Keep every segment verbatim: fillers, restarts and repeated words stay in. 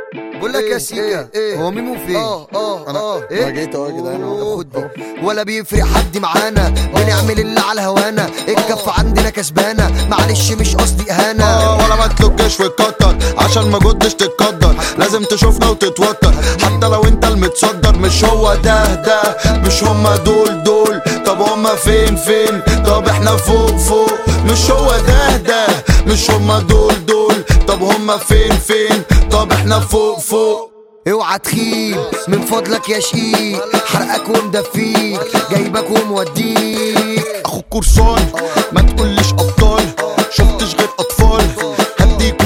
بقول لك يا سيكا، هو ميمو فين؟ اه اه انا اه ايه؟ انا جيت اهو يا جدعان اهو. خد دي. ولا بيفرق حد معانا، بنعمل اللي على هوانا، الكفة عندنا كسبانة، معلش مش قصدي اهانة. اه ولا ما تلوجش وتكتر عشان ما جدش تتقدر، لازم تشوفنا وتتوتر حتى لو انت المتصدر. مش هو ده ده مش هما دول دول، طب هما فين فين؟ طب احنا فوق فوق. مش هو ده ده مش هما دول دول، طب هما فين فين؟ طب احنا فوق فوق. اوعى تخيب من فضلك يا شقيق، حرقك ومدفيك، جايبك وموديك. اخوك قرصان ما تقوليش ابطال، شفتش غير اطفال هديكوا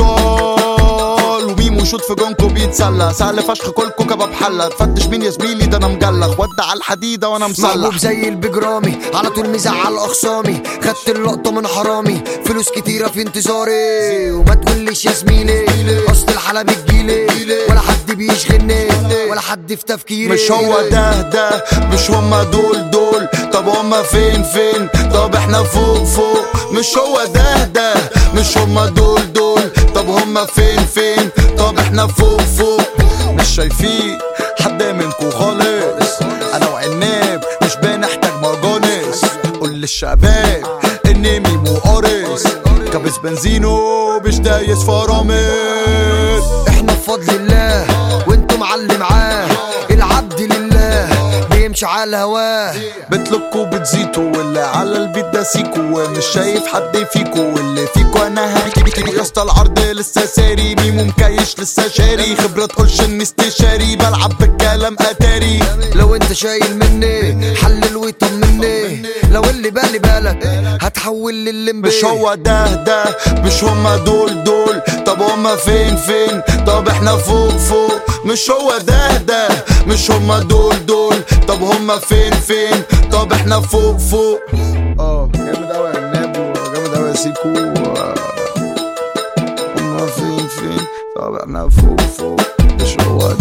الصلصال. وميمو شوط في جونكو بيتسلى، سهل فشخ كلكو كباب حله. تفتش مين يا زميلي؟ ده انا مجلخ ودع على الحديده وانا محبوب مسلح. زي البجرامي، على طول مزعل اخصامي، خدت اللقطه من حرامي، فلوس كتيره في انتظاري. وما تقوليش يا زميلي اصل الحلا بتجيلي، ولا حد بيشغلني ولا حد في تفكيري. مش هو ده ده مش هما دول دول، طب هما فين فين؟ طب احنا فوق فوق. مش هو ده ده مش هما دول دول، طب هما فين فين؟ طب احنا فوق فوق. مش شايفين حد منكو خالص، انا وعناب مش بنحتاج مرجانس. قول للشباب ان ميمو قارص، كابس بنزينو مش دايس فرامل. احنا بفضل الله وانتم معلم معاه، العبد لله بيمشي على هواه. بتلكوا بتزيتوا واللي على البيت ده سيكو، ومش شايف حد فيكو واللي فيكو انا هاكي. يا اسطى العرض لسه ساري، ميمو مكيش لسه شاري، خبرة تقولش اني استشاري، بلعب بالكلام اتاري. لو انت شايل مني حلل ويطمني، لو اللي بالي بالك هتحول للمبي. مش هو ده ده مش هما دول دول، طب هما فين فين؟ طب احنا فوق فوق. مش هو ده ده مش هما دول دول، طب هما فين فين؟ طب احنا فوق فوق. اه جامد اوي يا عناب وجامد اوي يا سيكو. هما فين فين؟ طب احنا فوق فوق. مش هو